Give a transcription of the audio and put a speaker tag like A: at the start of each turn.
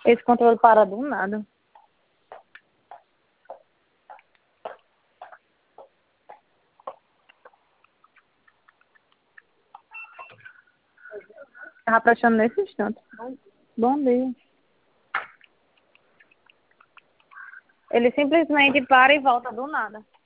A: Esse controle para do nada. Estava pressionando nesse instante. Bom dia. Ele simplesmente para e volta do nada.